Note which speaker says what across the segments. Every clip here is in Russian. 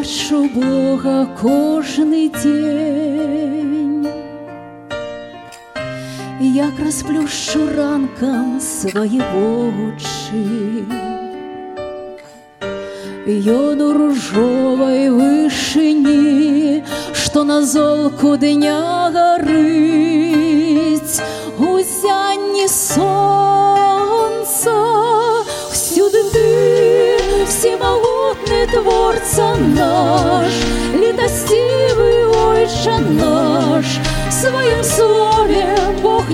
Speaker 1: бачу Бога кожний день, як розплющу ранком свої очі, ён у ружовой вышыні, што на золку дня гарыць, у зянні сонца. Всюды ты, всемогутный Творца наш, летостивый Ойче наш, в своем слове Бог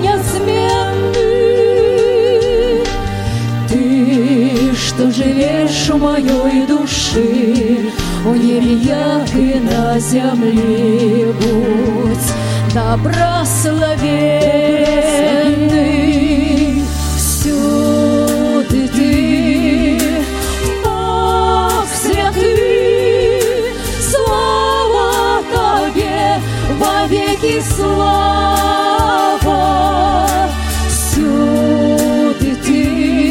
Speaker 1: неизменный. Ты, что живешь у моей души, у небе, як и на земле, будь добрословенный. Всюды ты, Бог святый, слава Тебе, вовеки слава. Всюды ты,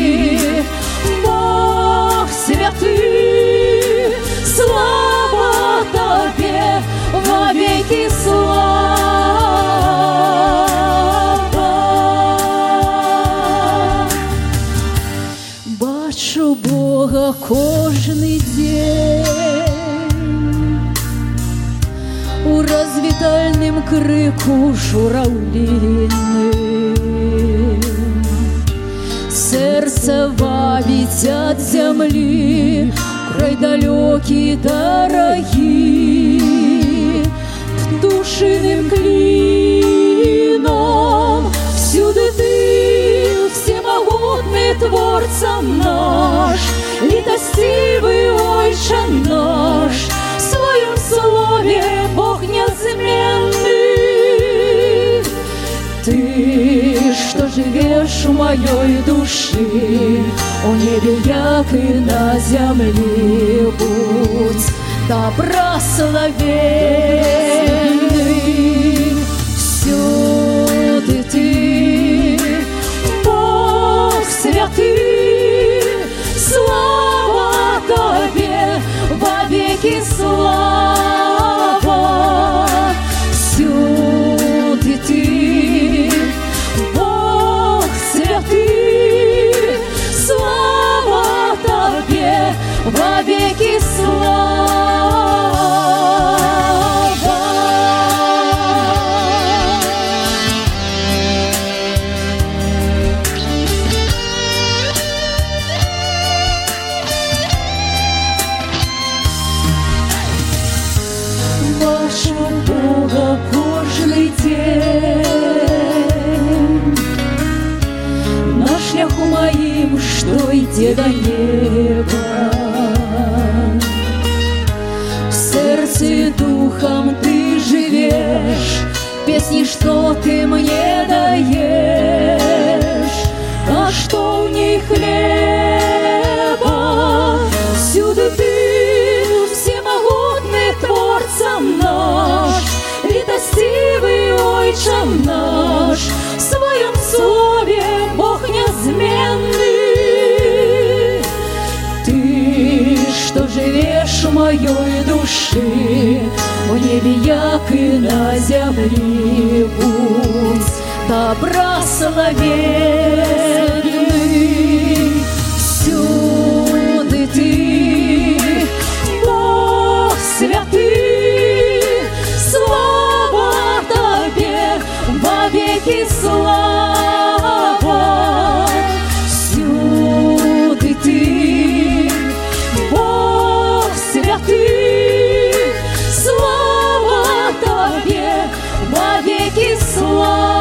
Speaker 1: Бог святый, слава Тебе, вовеки слава. Бачу Бога кожний день, у розвітальним крику журавлиным. Сердце вабить от земли, край далекий, дорогий, душиным клином. Всюду ты, всемогутный Творца наш, летостивый Ойче наш, в своем слове Бог неизменный. Ты, что живешь в моей души, у небе, як и на земле, будь добрословенный. Всюды ты, Бог святый, слава Тебе, вовеки слава. Всюды ты, Бог святый, слава Тебе, вовеки слава. Бачу Бога кожний день, на шляху моим, что йде до неба. В сердце духом ты живешь, песни, что ты мне даешь, а что в них хлеба. Всюду ты, всемогутный Творца наш, летостивый Ойче наш, в своем слове Бог неизменный. Ты, что живешь в моей души, у небе, як и на земле, будь добрословенный. Всюды ты, Бог святый, слава Тебе, вовеки слава. Всюды ты, Бог святый, слава Тебе, вовеки слава.